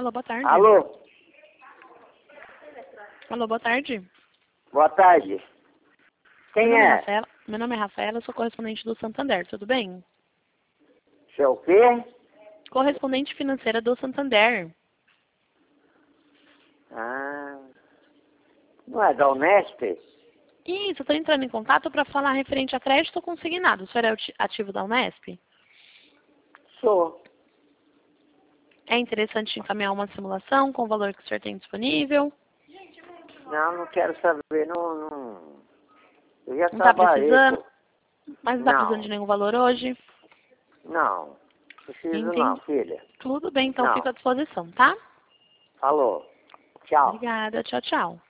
Alô, boa tarde. Alô? Alô, boa tarde. Boa tarde. Quem é? Meu nome é Rafaela, eu sou correspondente do Santander, tudo bem? Seu quê? Correspondente financeira do Santander. Ah, não é da Unesp? Isso, eu estou entrando em contato para falar referente a crédito consignado. O senhor é ativo da Unesp? Sou. É interessante encaminhar uma simulação com o valor que o senhor tem disponível? Não quero saber, não. Eu já Não está trabalhei. precisando? Mas não está precisando de Não, nenhum valor hoje? não. Preciso não, Entendi. filha. Tudo bem, então Não. fico à disposição, tá? Falou. Tchau. Obrigada, tchau, tchau.